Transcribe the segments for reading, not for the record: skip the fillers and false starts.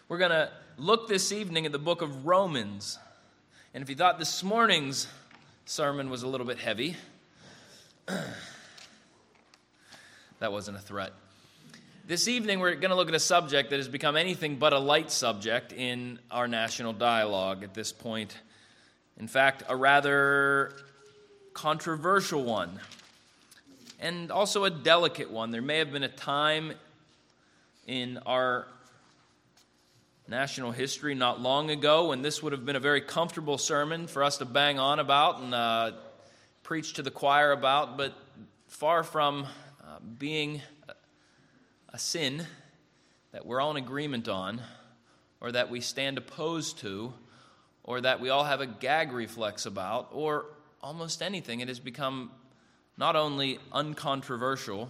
We're going to look this evening at the book of Romans. And if you thought this morning's sermon was a little bit heavy, that wasn't a threat. This evening we're going to look at a subject that has become anything but a light subject in our national dialogue at this point. In fact, a rather controversial one, and also a delicate one. There may have been a time in our national history not long ago when this would have been a very comfortable sermon for us to bang on about and preach to the choir about, but far from being a sin that we're all in agreement on, or that we stand opposed to, or that we all have a gag reflex about, or almost anything. It has become not only uncontroversial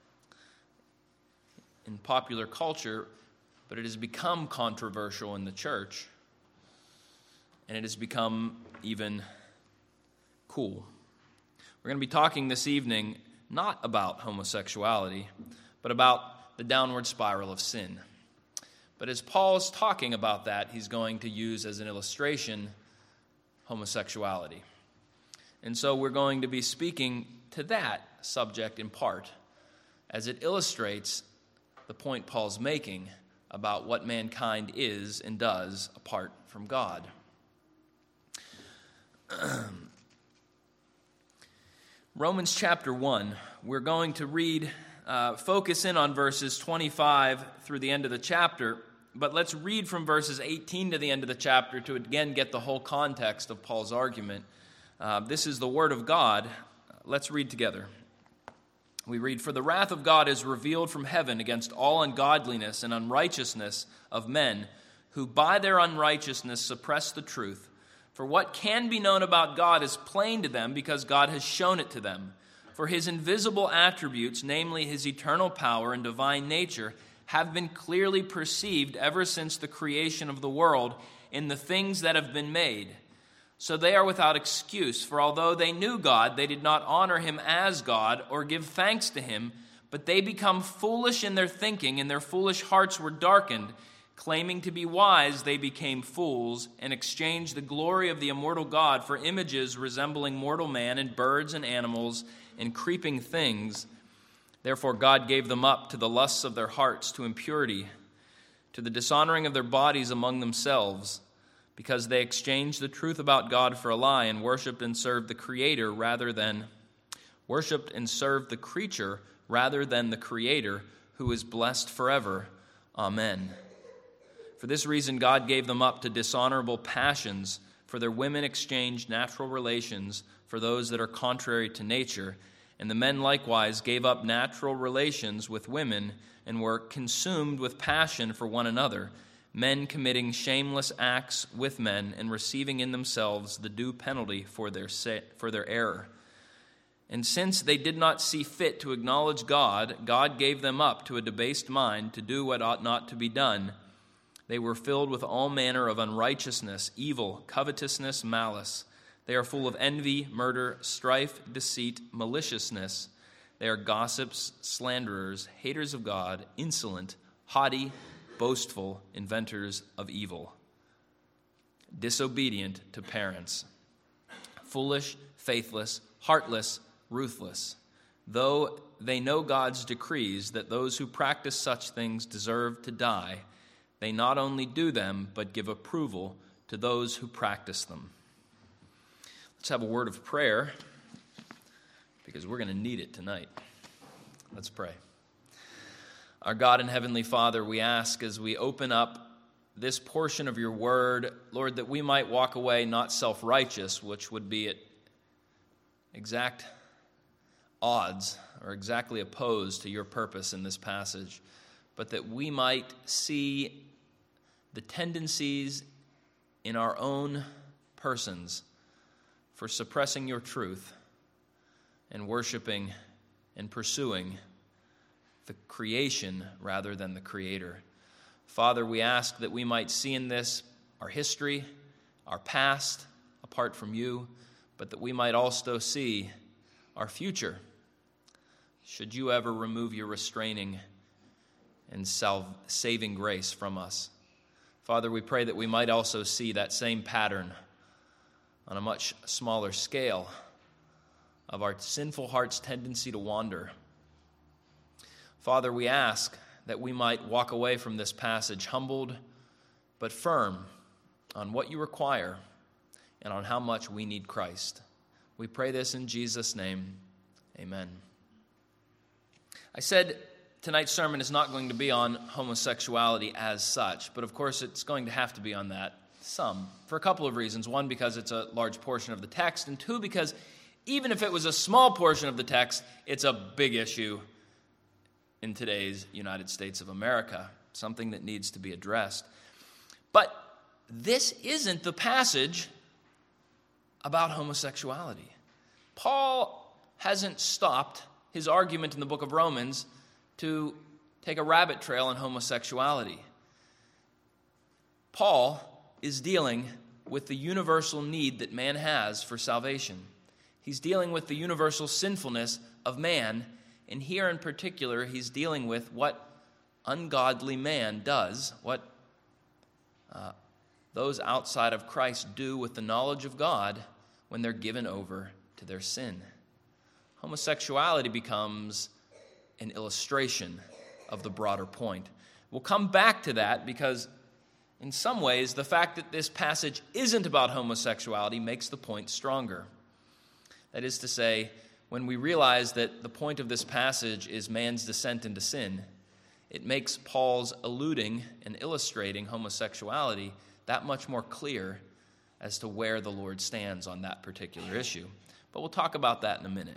in popular culture, but it has become controversial in the church, and it has become even cool. We're going to be talking this evening not about homosexuality, but about the downward spiral of sin. But as Paul's talking about that, he's going to use as an illustration homosexuality. And so we're going to be speaking to that subject in part, as it illustrates the point Paul's making about what mankind is and does apart from God. Romans chapter 1, we're going to read, focus in on verses 25 through the end of the chapter, but let's read from verses 18 to the end of the chapter to again get the whole context of Paul's argument. This is the Word of God. Let's read together. We read, "For the wrath of God is revealed from heaven against all ungodliness and unrighteousness of men, who by their unrighteousness suppress the truth. For what can be known about God is plain to them, because God has shown it to them. For his invisible attributes, namely his eternal power and divine nature, have been clearly perceived ever since the creation of the world in the things that have been made. So they are without excuse, for although they knew God, they did not honor him as God or give thanks to him, but they become foolish in their thinking, and their foolish hearts were darkened. Claiming to be wise, they became fools and exchanged the glory of the immortal God for images resembling mortal man and birds and animals and creeping things. Therefore God gave them up to the lusts of their hearts, to impurity, to the dishonoring of their bodies among themselves, because they exchanged the truth about God for a lie and worshipped and served the creature rather than the Creator, who is blessed forever. Amen. For this reason God gave them up to dishonorable passions, for their women exchanged natural relations for those that are contrary to nature, and the men likewise gave up natural relations with women and were consumed with passion for one another, men committing shameless acts with men and receiving in themselves the due penalty for their error. And since they did not see fit to acknowledge God, God gave them up to a debased mind to do what ought not to be done. They were filled with all manner of unrighteousness, evil, covetousness, malice. They are full of envy, murder, strife, deceit, maliciousness. They are gossips, slanderers, haters of God, insolent, haughty, boastful, inventors of evil, disobedient to parents, foolish, faithless, heartless, ruthless. Though they know God's decrees that those who practice such things deserve to die, they not only do them, but give approval to those who practice them." Let's have a word of prayer, because we're going to need it tonight. Let's pray. Our God and Heavenly Father, we ask as we open up this portion of your word, Lord, that we might walk away not self-righteous, which would be at exact odds or exactly opposed to your purpose in this passage, but that we might see the tendencies in our own persons for suppressing your truth and worshiping and pursuing the creation rather than the Creator. Father, we ask that we might see in this our history, our past, apart from you, but that we might also see our future, should you ever remove your restraining and saving grace from us. Father, we pray that we might also see that same pattern on a much smaller scale of our sinful heart's tendency to wander. Father, we ask that we might walk away from this passage humbled but firm on what you require and on how much we need Christ. We pray this in Jesus' name. Amen. I said tonight's sermon is not going to be on homosexuality as such, but of course it's going to have to be on that some, for a couple of reasons. One, because it's a large portion of the text, and two, because even if it was a small portion of the text, it's a big issue in today's United States of America, something that needs to be addressed. But this isn't the passage about homosexuality. Paul hasn't stopped his argument in the book of Romans to take a rabbit trail on homosexuality. Paul is dealing with the universal need that man has for salvation. He's dealing with the universal sinfulness of man, and here in particular, he's dealing with what ungodly man does, what those outside of Christ do with the knowledge of God when they're given over to their sin. Homosexuality becomes an illustration of the broader point. We'll come back to that because in some ways, the fact that this passage isn't about homosexuality makes the point stronger. That is to say, when we realize that the point of this passage is man's descent into sin, it makes Paul's alluding and illustrating homosexuality that much more clear as to where the Lord stands on that particular issue. But we'll talk about that in a minute.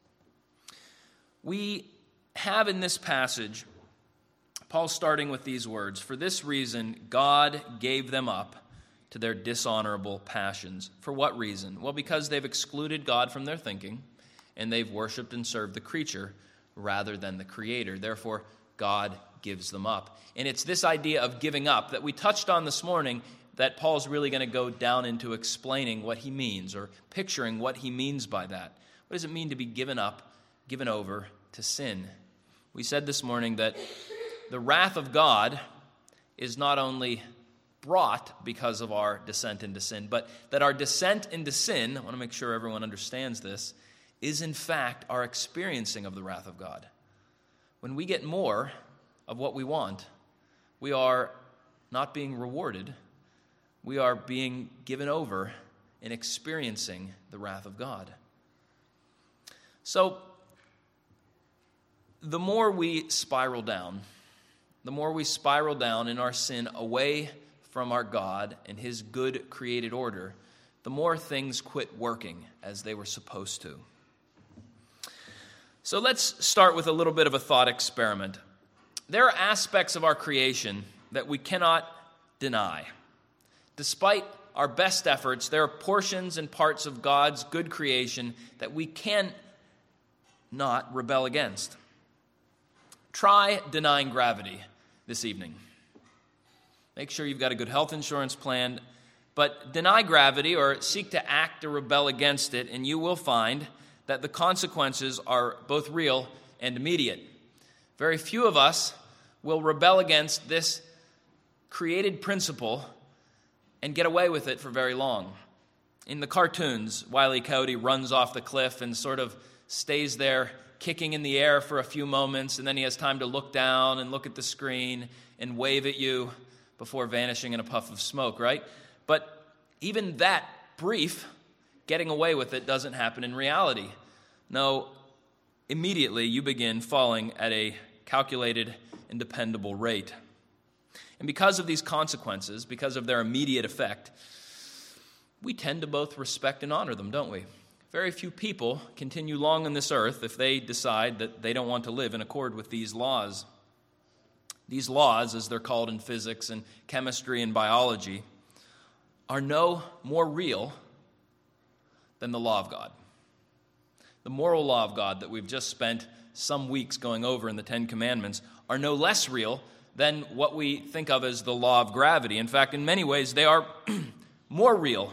We have in this passage, Paul starting with these words, "For this reason God gave them up to their dishonorable passions." For what reason? Well, because they've excluded God from their thinking, and they've worshiped and served the creature rather than the Creator. Therefore, God gives them up. And it's this idea of giving up that we touched on this morning that Paul's really going to go down into explaining what he means or picturing what he means by that. What does it mean to be given up, given over to sin? We said this morning that the wrath of God is not only brought because of our descent into sin, but that our descent into sin, I want to make sure everyone understands this, is in fact our experiencing of the wrath of God. When we get more of what we want, we are not being rewarded. We are being given over and experiencing the wrath of God. So, the more we spiral down in our sin away from our God and His good created order, the more things quit working as they were supposed to. So let's start with a little bit of a thought experiment. There are aspects of our creation that we cannot deny. Despite our best efforts, there are portions and parts of God's good creation that we cannot rebel against. Try denying gravity this evening. Make sure you've got a good health insurance plan, but deny gravity or seek to act or rebel against it, and you will find that the consequences are both real and immediate. Very few of us will rebel against this created principle and get away with it for very long. In the cartoons, Wile E. Coyote runs off the cliff and sort of stays there kicking in the air for a few moments, and then he has time to look down and look at the screen and wave at you before vanishing in a puff of smoke, right? But even that brief getting away with it doesn't happen in reality. No, immediately you begin falling at a calculated and dependable rate. And because of these consequences, because of their immediate effect, we tend to both respect and honor them, don't we? Very few people continue long on this earth if they decide that they don't want to live in accord with these laws. These laws, as they're called in physics and chemistry and biology, are no more real than the law of God. The moral law of God that we've just spent some weeks going over in the Ten Commandments are no less real than what we think of as the law of gravity. In fact, in many ways, they are more real.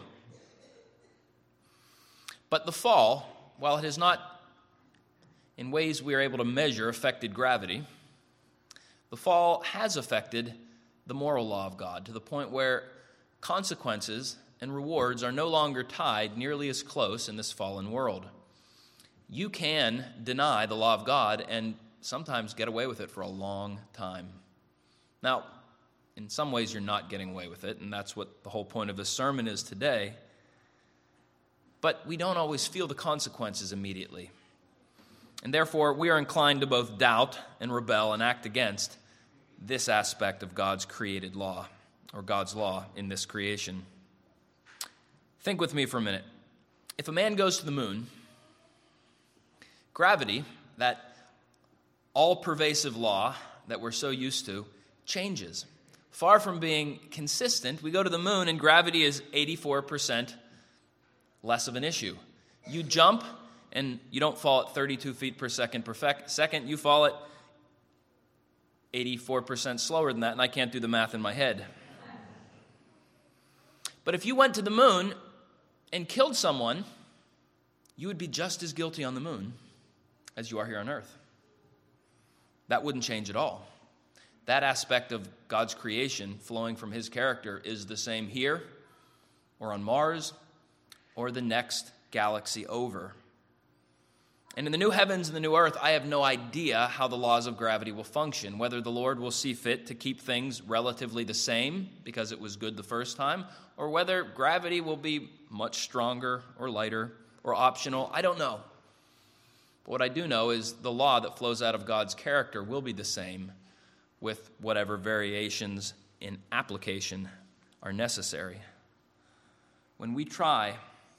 But the fall, while it has not, in ways we are able to measure, affected gravity, the fall has affected the moral law of God to the point where consequences and rewards are no longer tied nearly as close in this fallen world. You can deny the law of God and sometimes get away with it for a long time. Now, in some ways you're not getting away with it, and that's what the whole point of this sermon is today. But we don't always feel the consequences immediately. And therefore, we are inclined to both doubt and rebel and act against this aspect of God's created law, or God's law in this creation. Think with me for a minute. If a man goes to the moon, gravity, that all-pervasive law that we're so used to, changes. Far from being consistent, we go to the moon and gravity is 84% less of an issue. You jump and you don't fall at 32 feet per second you fall at 84% slower than that, and I can't do the math in my head. But if you went to the moon and killed someone, you would be just as guilty on the moon as you are here on earth. That wouldn't change at all. That aspect of God's creation flowing from his character is the same here or on Mars or the next galaxy over. And in the new heavens and the new earth, I have no idea how the laws of gravity will function, whether the Lord will see fit to keep things relatively the same because it was good the first time, or whether gravity will be much stronger or lighter or optional. I don't know. But what I do know is the law that flows out of God's character will be the same, with whatever variations in application are necessary. When we try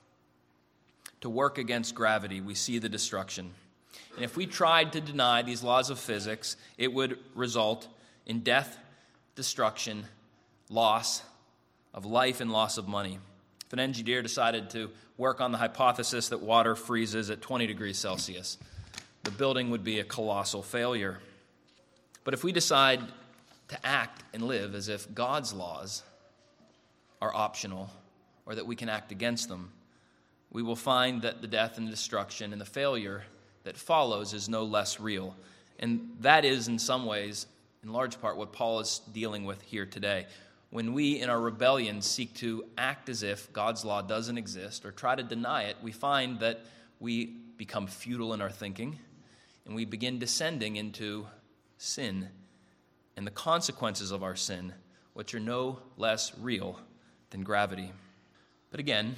to work against gravity, we see the destruction. And if we tried to deny these laws of physics, it would result in death, destruction, loss of life, and loss of money. If an engineer decided to work on the hypothesis that water freezes at 20 degrees Celsius, the building would be a colossal failure. But if we decide to act and live as if God's laws are optional or that we can act against them, we will find that the death and destruction and the failure that follows is no less real. And that is, in some ways, in large part, what Paul is dealing with here today. When we, in our rebellion, seek to act as if God's law doesn't exist or try to deny it, we find that we become futile in our thinking and we begin descending into sin and the consequences of our sin, which are no less real than gravity. But again,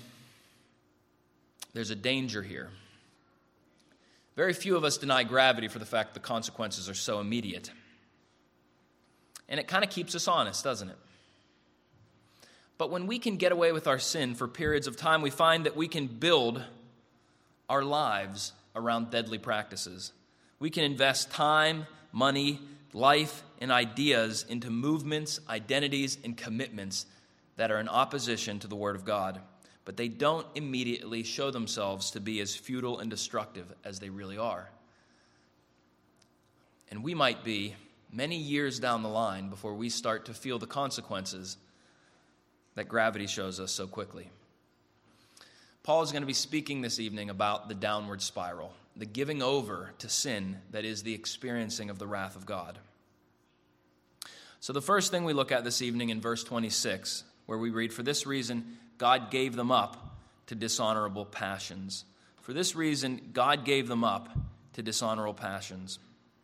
there's a danger here. Very few of us deny gravity for the fact the consequences are so immediate. And it kind of keeps us honest, doesn't it? But when we can get away with our sin for periods of time, we find that we can build our lives around deadly practices. We can invest time, money, life, and ideas into movements, identities, and commitments that are in opposition to the Word of God. But they don't immediately show themselves to be as futile and destructive as they really are. And we might be many years down the line before we start to feel the consequences that gravity shows us so quickly. Paul is going to be speaking this evening about the downward spiral, the giving over to sin that is the experiencing of the wrath of God. So the first thing we look at this evening in verse 26, where we read, "For this reason God gave them up to dishonorable passions." For this reason God gave them up to dishonorable passions.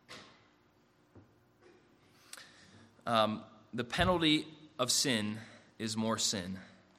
The penalty of sin is more sin.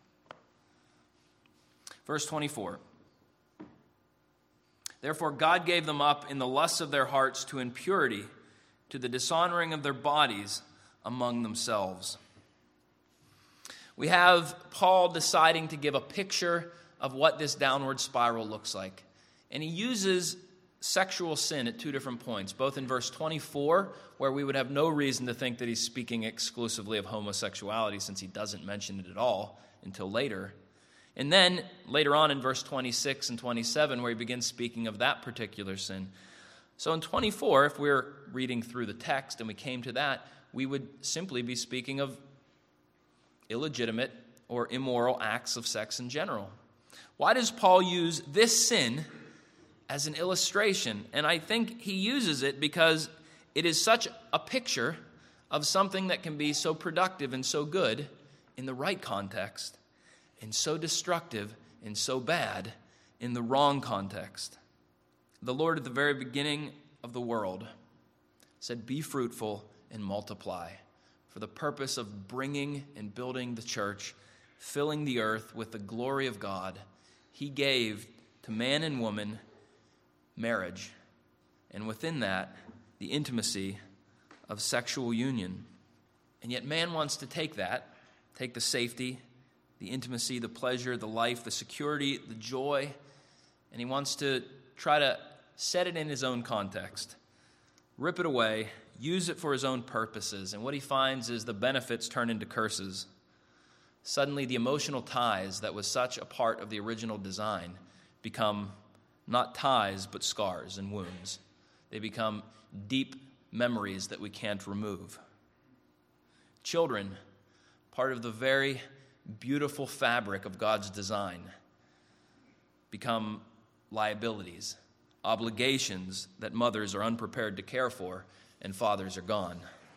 Verse 24. "Therefore God gave them up in the lusts of their hearts to impurity, to the dishonoring of their bodies among themselves." We have Paul deciding to give a picture of what this downward spiral looks like. And he uses sexual sin at two different points, both in verse 24, where we would have no reason to think that he's speaking exclusively of homosexuality, since he doesn't mention it at all until later. And then later on in verse 26 and 27, where he begins speaking of that particular sin. So in 24, if we're reading through the text and we came to that, we would simply be speaking of illegitimate or immoral acts of sex in general. Why does Paul use this sin as an illustration? And I think he uses it because it is such a picture of something that can be so productive and so good in the right context, and so destructive and so bad in the wrong context. The Lord at the very beginning of the world said, "Be fruitful and multiply," for the purpose of bringing and building the church, filling the earth with the glory of God. He gave to man and woman marriage, and within that, the intimacy of sexual union. And yet man wants to take the safety, the intimacy, the pleasure, the life, the security, the joy, and he wants to try to set it in his own context, rip it away, use it for his own purposes. And what he finds is the benefits turn into curses. Suddenly, the emotional ties that was such a part of the original design become not ties, but scars and wounds. They become deep memories that we can't remove. Children, part of the very beautiful fabric of God's design, become liabilities, obligations that mothers are unprepared to care for and fathers are gone.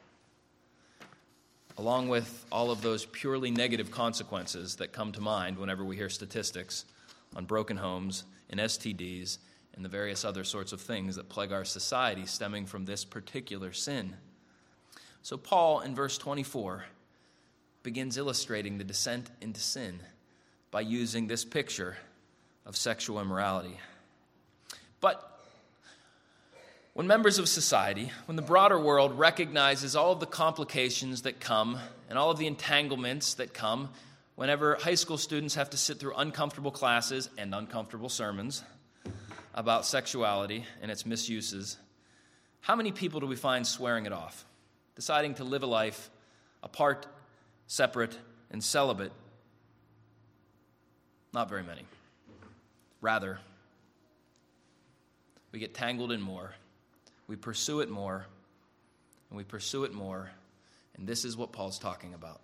Along with all of those purely negative consequences that come to mind whenever we hear statistics on broken homes and STDs and the various other sorts of things that plague our society stemming from this particular sin. So Paul, in verse 24, begins illustrating the descent into sin by using this picture of sexual immorality. But when members of society, when the broader world recognizes all of the complications that come and all of the entanglements that come whenever high school students have to sit through uncomfortable classes and uncomfortable sermons about sexuality and its misuses, how many people do we find swearing it off, deciding to live a life apart, separate, and celibate? Not very many. Rather, we get tangled in more. We pursue it more, and we pursue it more, and this is what Paul's talking about.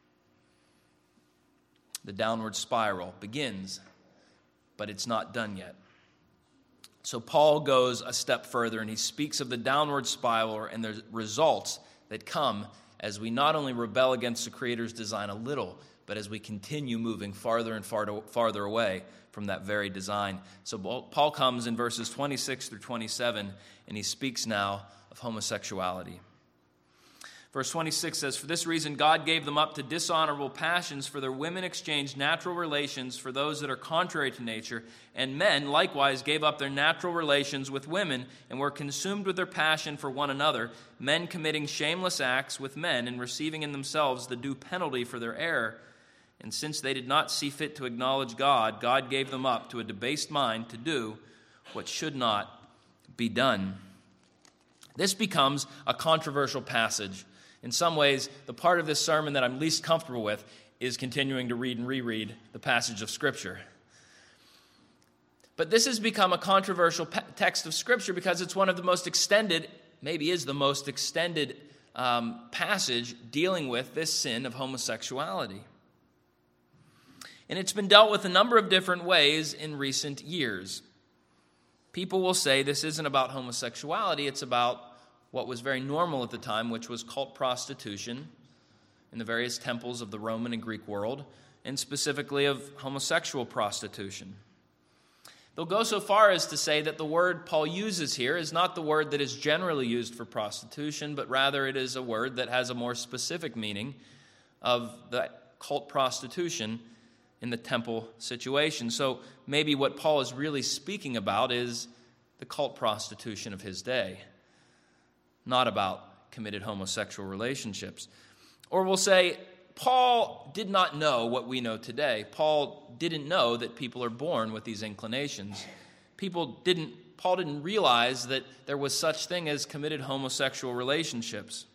The downward spiral begins, but it's not done yet. So Paul goes a step further, and he speaks of the downward spiral and the results that come as we not only rebel against the Creator's design a little, but as we continue moving farther and farther away from that very design. So Paul comes in verses 26 through 27, and he speaks now of homosexuality. Verse 26 says, "For this reason God gave them up to dishonorable passions, for their women exchanged natural relations for those that are contrary to nature, and men likewise gave up their natural relations with women, and were consumed with their passion for one another, men committing shameless acts with men, and receiving in themselves the due penalty for their error. And since they did not see fit to acknowledge God, God gave them up to a debased mind to do what should not be done." This becomes a controversial passage. In some ways, the part of this sermon that I'm least comfortable with is continuing to read and reread the passage of Scripture. But this has become a controversial text of Scripture because it's one of the most extended, maybe is the most extended passage dealing with this sin of homosexuality. And it's been dealt with a number of different ways in recent years. People will say this isn't about homosexuality, it's about what was very normal at the time, which was cult prostitution in the various temples of the Roman and Greek world, and specifically of homosexual prostitution. They'll go so far as to say that the word Paul uses here is not the word that is generally used for prostitution, but rather it is a word that has a more specific meaning of the cult prostitution in the temple situation. So maybe what Paul is really speaking about is the cult prostitution of his day, not about committed homosexual relationships. Or we'll say, Paul did not know what we know today. Paul didn't know that people are born with these inclinations. Paul didn't realize that there was such thing as committed homosexual relationships.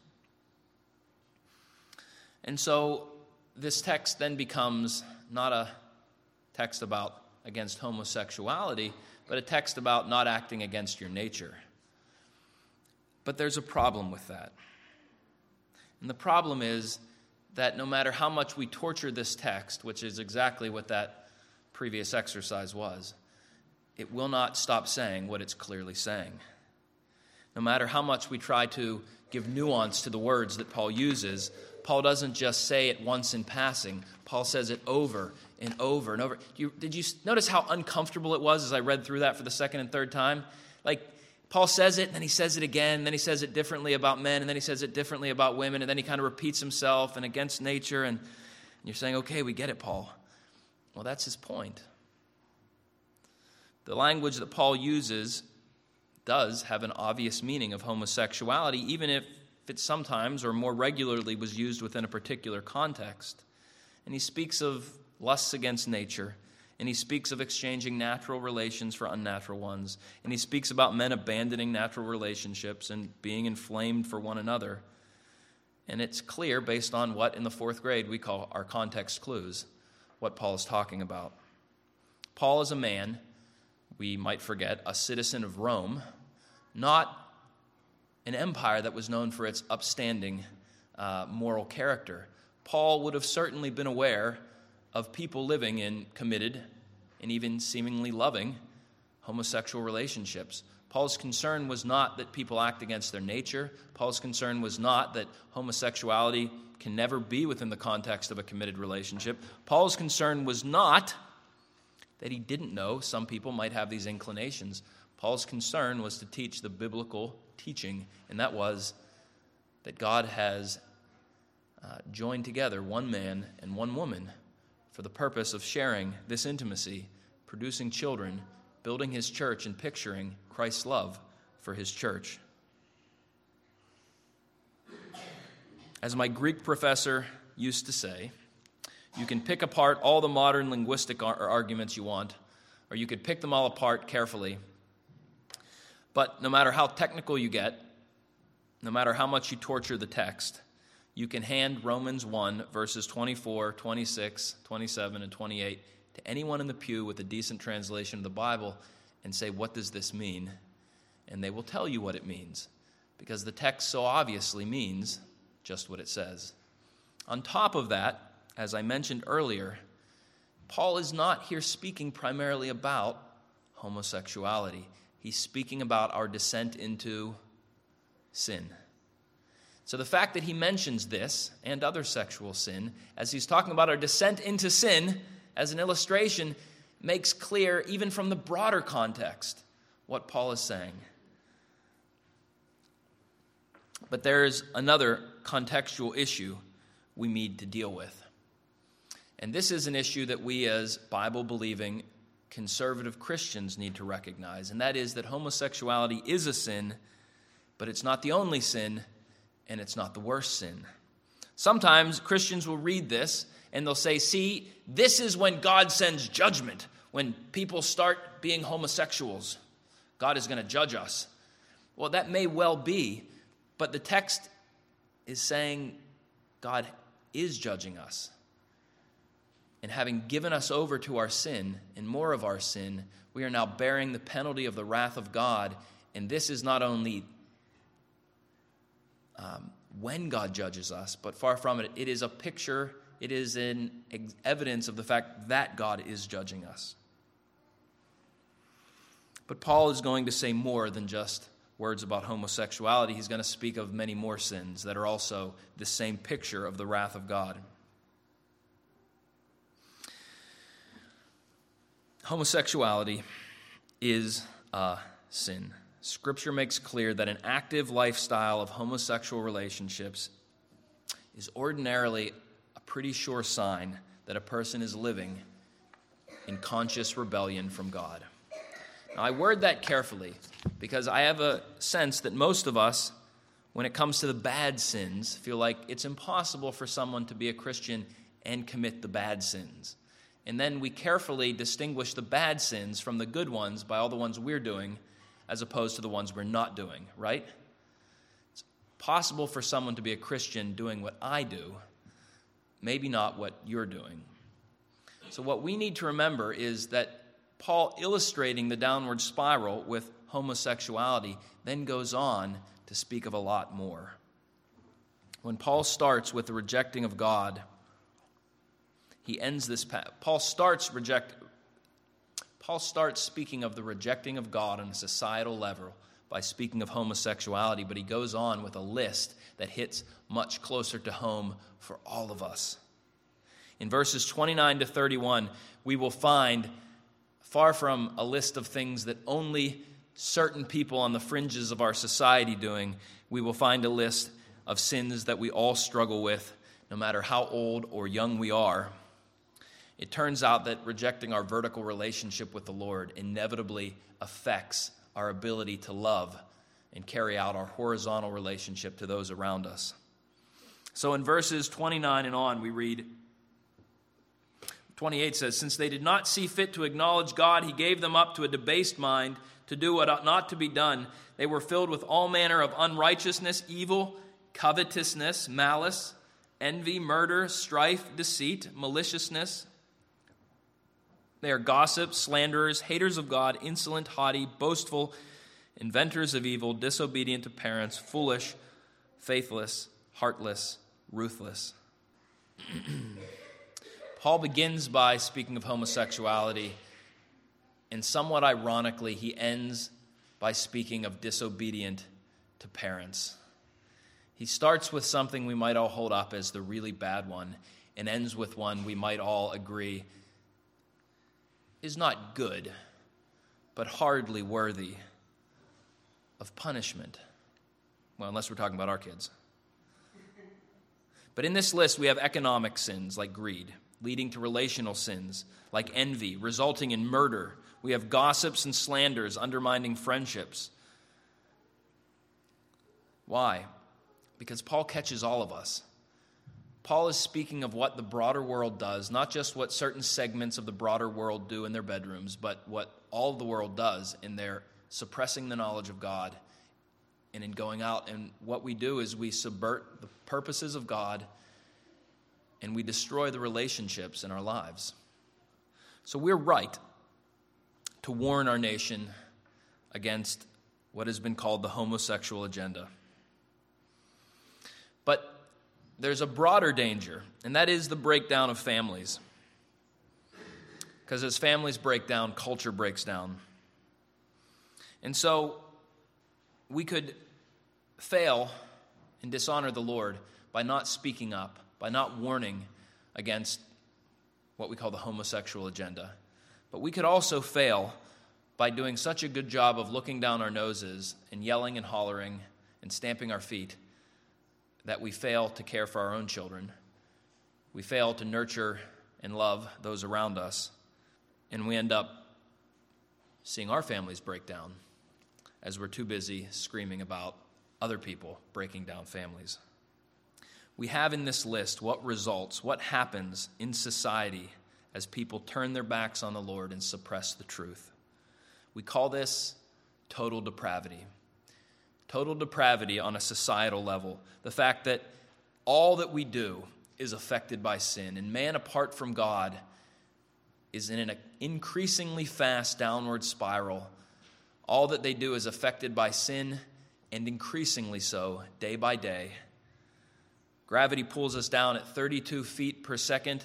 And so this text then becomes not a text about against homosexuality, but a text about not acting against your nature. But there's a problem with that. And the problem is that no matter how much we torture this text, which is exactly what that previous exercise was, it will not stop saying what it's clearly saying. no matter how much we try to give nuance to the words that Paul uses, Paul doesn't just say it once in passing. Paul says it over and over and over. Did you notice how uncomfortable it was as I read through that for the second and third time? Like, Paul says it, and then he says it again, and then he says it differently about men, and then he says it differently about women, and then he kind of repeats himself and against nature, and you're saying, okay, we get it, Paul. Well, that's his point. The language that Paul uses does have an obvious meaning of homosexuality, even if it sometimes or more regularly was used within a particular context. And he speaks of lusts against nature, and he speaks of exchanging natural relations for unnatural ones, and he speaks about men abandoning natural relationships and being inflamed for one another. And it's clear, based on what in the fourth grade we call our context clues, what Paul is talking about. Paul is a man, we might forget, a citizen of Rome, not an empire that was known for its upstanding moral character. Paul would have certainly been aware of people living in committed and even seemingly loving homosexual relationships. Paul's concern was not that people act against their nature. Paul's concern was not that homosexuality can never be within the context of a committed relationship. Paul's concern was not that he didn't know some people might have these inclinations. Paul's concern was to teach the biblical teaching, and that was that God has joined together one man and one woman for the purpose of sharing this intimacy, producing children, building his church, and picturing Christ's love for his church. As my Greek professor used to say, you can pick apart all the modern linguistic arguments you want, or you could pick them all apart carefully. But no matter how technical you get, no matter how much you torture the text, you can hand Romans 1, verses 24, 26, 27, and 28 to anyone in the pew with a decent translation of the Bible and say, what does this mean? And they will tell you what it means, because the text so obviously means just what it says. On top of that, as I mentioned earlier, Paul is not here speaking primarily about homosexuality. He's speaking about our descent into sin. So the fact that he mentions this and other sexual sin, as he's talking about our descent into sin as an illustration, makes clear, even from the broader context, what Paul is saying. But there's another contextual issue we need to deal with. And this is an issue that we as Bible-believing conservative Christians need to recognize, and that is that homosexuality is a sin, but it's not the only sin, and it's not the worst sin. Sometimes Christians will read this, and they'll say, see, this is when God sends judgment, when people start being homosexuals. God is going to judge us. Well, that may well be, but the text is saying God is judging us. And having given us over to our sin and more of our sin, we are now bearing the penalty of the wrath of God. And this is not only when God judges us, but far from it. It is a picture, it is an evidence of the fact that God is judging us. But Paul is going to say more than just words about homosexuality. He's going to speak of many more sins that are also the same picture of the wrath of God. Homosexuality is a sin. Scripture makes clear that an active lifestyle of homosexual relationships is ordinarily a pretty sure sign that a person is living in conscious rebellion from God. Now, I word that carefully because I have a sense that most of us, when it comes to the bad sins, feel like it's impossible for someone to be a Christian and commit the bad sins. And then we carefully distinguish the bad sins from the good ones by all the ones we're doing as opposed to the ones we're not doing, right? It's possible for someone to be a Christian doing what I do, maybe not what you're doing. So what we need to remember is that Paul, illustrating the downward spiral with homosexuality, then goes on to speak of a lot more. When Paul starts with the rejecting of God, he ends this. Paul starts speaking of the rejecting of God on a societal level by speaking of homosexuality, but he goes on with a list that hits much closer to home for all of us. In verses 29 to 31, we will find, far from a list of things that only certain people on the fringes of our society doing, we will find a list of sins that we all struggle with, no matter how old or young we are. It turns out that rejecting our vertical relationship with the Lord inevitably affects our ability to love and carry out our horizontal relationship to those around us. So in verses 29 and on, we read, 28 says, "Since they did not see fit to acknowledge God, he gave them up to a debased mind to do what ought not to be done. They were filled with all manner of unrighteousness, evil, covetousness, malice, envy, murder, strife, deceit, maliciousness. They are gossips, slanderers, haters of God, insolent, haughty, boastful, inventors of evil, disobedient to parents, foolish, faithless, heartless, ruthless." Paul begins by speaking of homosexuality, and somewhat ironically, he ends by speaking of disobedient to parents. He starts with something we might all hold up as the really bad one, and ends with one we might all agree is not good, but hardly worthy of punishment. Well, unless we're talking about our kids. But in this list, we have economic sins like greed, leading to relational sins like envy, resulting in murder. We have gossips and slanders, undermining friendships. Why? Because Paul catches all of us. Paul is speaking of what the broader world does, not just what certain segments of the broader world do in their bedrooms, but what all of the world does in their suppressing the knowledge of God and in going out. And what we do is we subvert the purposes of God and we destroy the relationships in our lives. So we're right to warn our nation against what has been called the homosexual agenda. But there's a broader danger, and that is the breakdown of families. Because as families break down, culture breaks down. And so we could fail and dishonor the Lord by not speaking up, by not warning against what we call the homosexual agenda. But we could also fail by doing such a good job of looking down our noses and yelling and hollering and stamping our feet that we fail to care for our own children. We fail to nurture and love those around us. And we end up seeing our families break down as we're too busy screaming about other people breaking down families. We have in this list what results, what happens in society as people turn their backs on the Lord and suppress the truth. We call this total depravity. Total depravity on a societal level. The fact that all that we do is affected by sin, and man apart from God is in an increasingly fast downward spiral. All that they do is affected by sin, and increasingly so, day by day. Gravity pulls us down at 32 feet per second.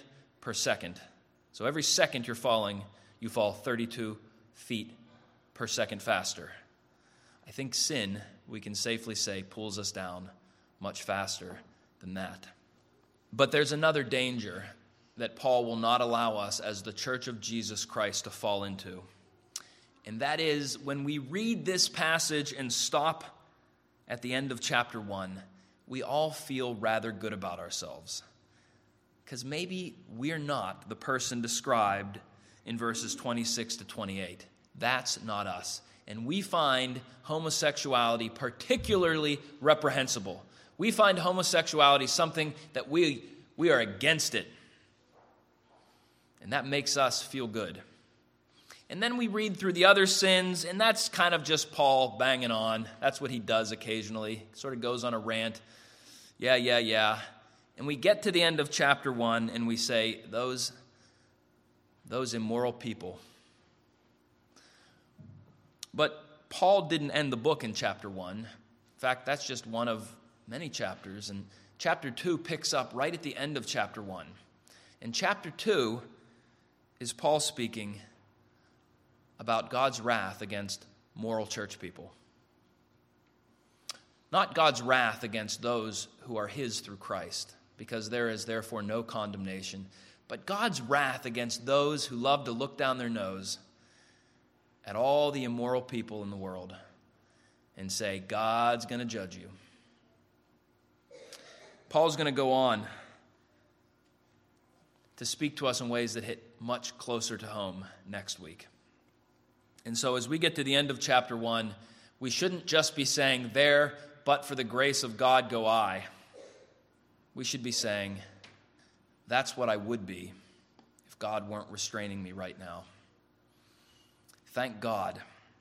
So every second you're falling, you fall 32 feet per second faster. I think sin, we can safely say, pulls us down much faster than that. But there's another danger that Paul will not allow us as the Church of Jesus Christ to fall into. And that is when we read this passage and stop at the end of chapter 1, we all feel rather good about ourselves. Because maybe we're not the person described in verses 26 to 28. That's not us. And we find homosexuality particularly reprehensible. We find homosexuality something that we are against it. And that makes us feel good. And then we read through the other sins, and that's kind of just Paul banging on. That's what he does occasionally. Sort of goes on a rant. Yeah. And we get to the end of chapter 1, and we say, those immoral people. But Paul didn't end the book in chapter 1. In fact, that's just one of many chapters. And chapter 2 picks up right at the end of chapter 1. And chapter 2 is Paul speaking about God's wrath against moral church people. Not God's wrath against those who are his through Christ, because there is therefore no condemnation, but God's wrath against those who love to look down their nose at all the immoral people in the world and say, God's going to judge you. Paul's going to go on to speak to us in ways that hit much closer to home next week. And so as we get to the end of chapter 1, we shouldn't just be saying, there, but for the grace of God go I. We should be saying, that's what I would be if God weren't restraining me right now. Thank God.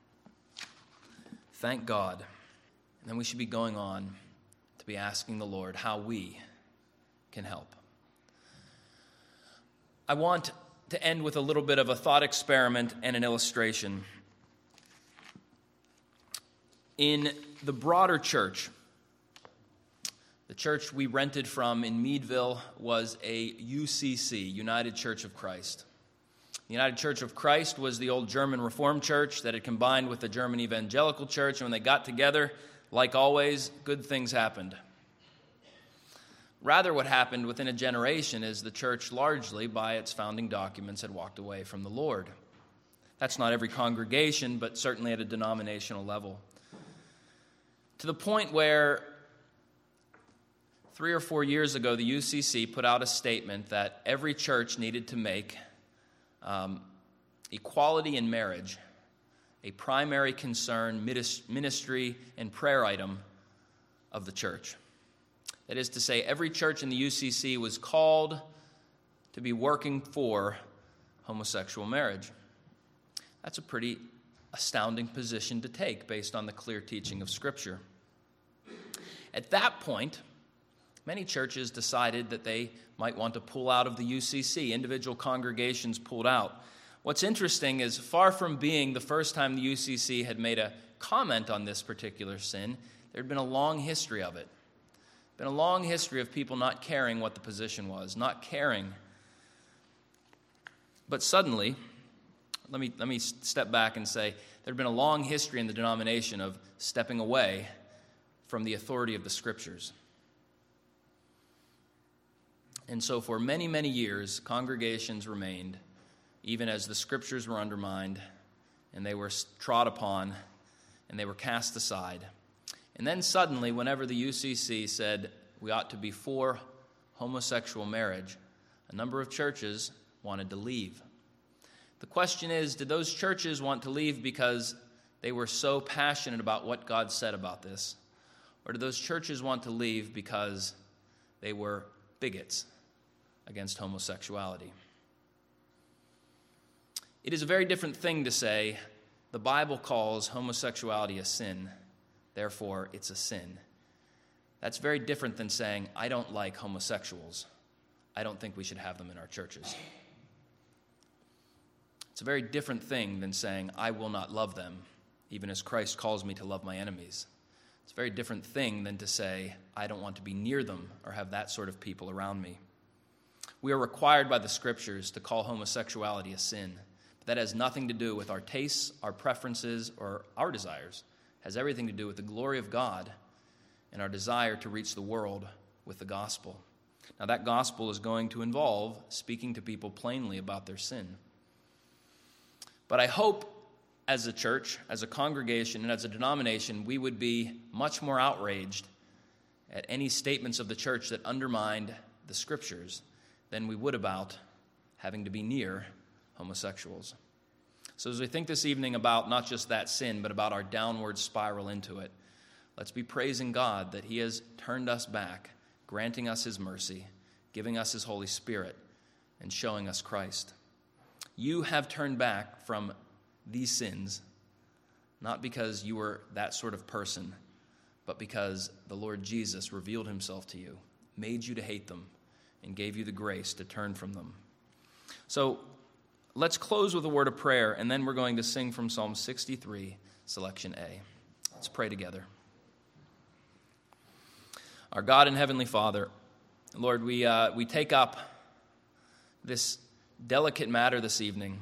Thank God. And then we should be going on to be asking the Lord how we can help. I want to end with a little bit of a thought experiment and an illustration. In the broader church, the church we rented from in Meadville was a UCC, United Church of Christ. The United Church of Christ was the old German Reformed church that had combined with the German Evangelical Church, and when they got together, like always, good things happened. Rather, what happened within a generation is the church largely, by its founding documents, had walked away from the Lord. That's not every congregation, but certainly at a denominational level. To the point where 3 or 4 years ago, the UCC put out a statement that every church needed to make equality in marriage a primary concern, ministry, and prayer item of the church. That is to say, every church in the UCC was called to be working for homosexual marriage. That's a pretty astounding position to take based on the clear teaching of Scripture. At that point, many churches decided that they might want to pull out of the UCC. Individual congregations pulled out. What's interesting is, far from being the first time the UCC had made a comment on this particular sin, there had been a long history of it. Been a long history of people not caring what the position was, not caring. But suddenly, let me step back and say, there had been a long history in the denomination of stepping away from the authority of the Scriptures. And so for many, many years, congregations remained, even as the Scriptures were undermined, and they were trod upon, and they were cast aside. And then suddenly, whenever the UCC said we ought to be for homosexual marriage, a number of churches wanted to leave. The question is, did those churches want to leave because they were so passionate about what God said about this? Or did those churches want to leave because they were bigots against homosexuality? It is a very different thing to say, the Bible calls homosexuality a sin, therefore it's a sin. That's very different than saying, I don't like homosexuals. I don't think we should have them in our churches. It's a very different thing than saying, I will not love them, even as Christ calls me to love my enemies. It's a very different thing than to say, I don't want to be near them or have that sort of people around me. We are required by the Scriptures to call homosexuality a sin. But that has nothing to do with our tastes, our preferences, or our desires. It has everything to do with the glory of God and our desire to reach the world with the gospel. Now, that gospel is going to involve speaking to people plainly about their sin. But I hope as a church, as a congregation, and as a denomination, we would be much more outraged at any statements of the church that undermined the Scriptures than we would about having to be near homosexuals. So as we think this evening about not just that sin, but about our downward spiral into it, let's be praising God that He has turned us back, granting us His mercy, giving us His Holy Spirit, and showing us Christ. You have turned back from these sins, not because you were that sort of person, but because the Lord Jesus revealed Himself to you, made you to hate them, and gave you the grace to turn from them. So let's close with a word of prayer, and then we're going to sing from Psalm 63, selection A. Let's pray together. Our God and Heavenly Father, Lord, we take up this delicate matter this evening.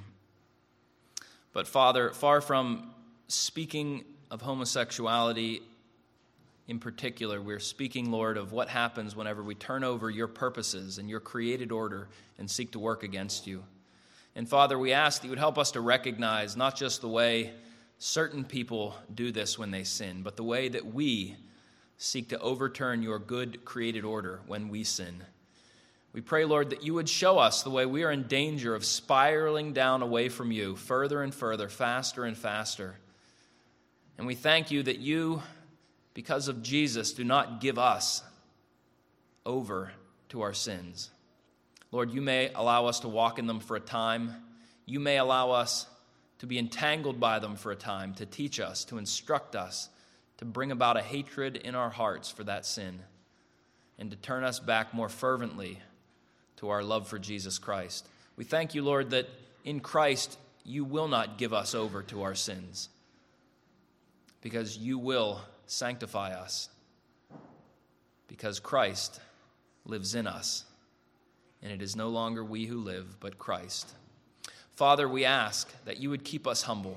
But Father, far from speaking of homosexuality in particular, we're speaking, Lord, of what happens whenever we turn over your purposes and your created order and seek to work against you. And Father, we ask that you would help us to recognize not just the way certain people do this when they sin, but the way that we seek to overturn your good created order when we sin. We pray, Lord, that you would show us the way we are in danger of spiraling down away from you, further and further, faster and faster. And we thank you that you, because of Jesus, do not give us over to our sins. Lord, you may allow us to walk in them for a time. You may allow us to be entangled by them for a time, to teach us, to instruct us, to bring about a hatred in our hearts for that sin, and to turn us back more fervently to our love for Jesus Christ. We thank you, Lord, that in Christ you will not give us over to our sins, because you will sanctify us, because Christ lives in us, and it is no longer we who live, but Christ. Father, we ask that you would keep us humble.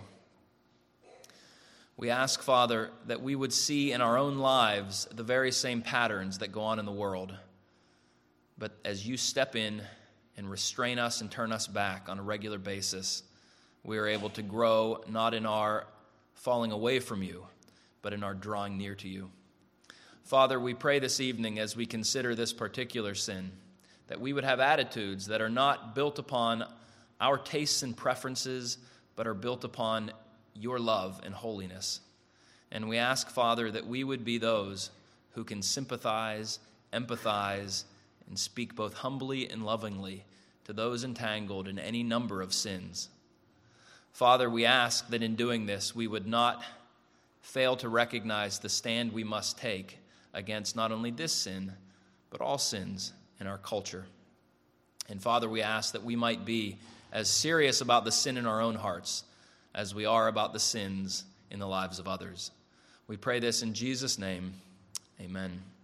We ask, Father, that we would see in our own lives the very same patterns that go on in the world. But as you step in and restrain us and turn us back on a regular basis, we are able to grow not in our falling away from you, but in our drawing near to you. Father, we pray this evening as we consider this particular sin, that we would have attitudes that are not built upon our tastes and preferences, but are built upon your love and holiness. And we ask, Father, that we would be those who can sympathize, empathize, and speak both humbly and lovingly to those entangled in any number of sins. Father, we ask that in doing this, we would not fail to recognize the stand we must take against not only this sin, but all sins in our culture. And Father, we ask that we might be as serious about the sin in our own hearts as we are about the sins in the lives of others. We pray this in Jesus' name. Amen.